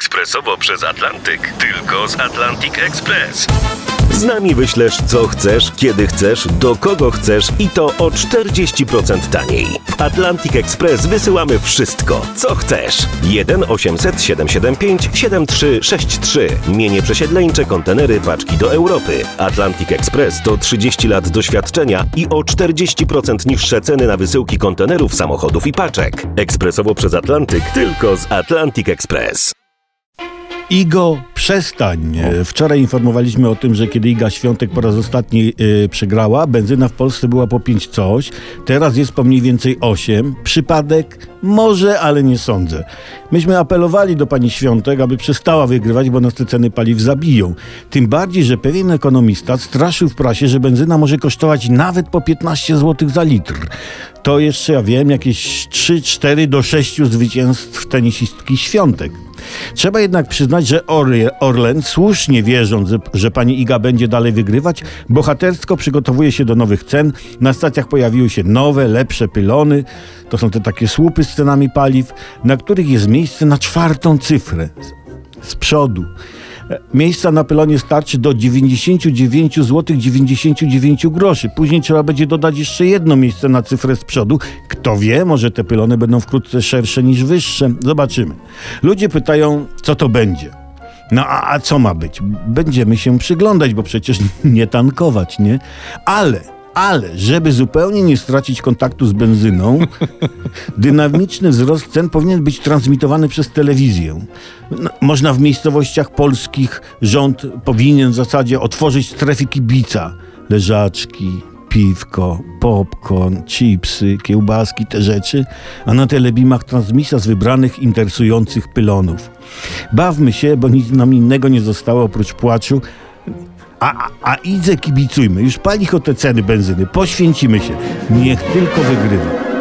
ekspresowo przez Atlantyk. Tylko z Atlantic Express. Z nami wyślesz co chcesz, kiedy chcesz, do kogo chcesz i to o 40% taniej. W Atlantic Express wysyłamy wszystko, co chcesz. 1 800 775 7363. Mienie przesiedleńcze, kontenery, paczki do Europy. Atlantic Express to 30 lat doświadczenia i o 40% niższe ceny na wysyłki kontenerów, samochodów i paczek. Ekspresowo przez Atlantyk, tylko z Atlantic Express. Igo, przestań. Wczoraj informowaliśmy o tym, że kiedy Iga Świątek po raz ostatni przegrała, benzyna w Polsce była po 5 coś, teraz jest po mniej więcej 8. Przypadek? Może, ale nie sądzę. Myśmy apelowali do pani Świątek, aby przestała wygrywać, bo nas te ceny paliw zabiją. Tym bardziej, że pewien ekonomista straszył w prasie, że benzyna może kosztować nawet po 15 zł za litr. To jeszcze, ja wiem, jakieś 3-4 do 6 zwycięstw tenisistki Świątek. Trzeba jednak przyznać, że Orlen, słusznie wierząc, że pani Iga będzie dalej wygrywać, bohatersko przygotowuje się do nowych cen. Na stacjach pojawiły się nowe, lepsze pylony. To są te takie słupy z cenami paliw, na których jest miejsce na 4. cyfrę z przodu. Miejsca na pylonie starczy do 99 zł 99 groszy. Później trzeba będzie dodać jeszcze jedno miejsce na cyfrę z przodu. Kto wie, może te pylony będą wkrótce szersze niż wyższe. Zobaczymy. Ludzie pytają, co to będzie. No a co ma być? Będziemy się przyglądać, bo przecież nie tankować, nie? Ale, żeby zupełnie nie stracić kontaktu z benzyną, dynamiczny wzrost cen powinien być transmitowany przez telewizję. Można w miejscowościach polskich rząd powinien w zasadzie otworzyć strefy kibica. Leżaczki, piwko, popcorn, chipsy, kiełbaski, te rzeczy, a na telebimach transmisja z wybranych interesujących pylonów. Bawmy się, bo nic nam innego nie zostało oprócz płaczu. A idź kibicujmy. Już pali o te ceny benzyny. Poświęcimy się. Niech tylko wygrywa.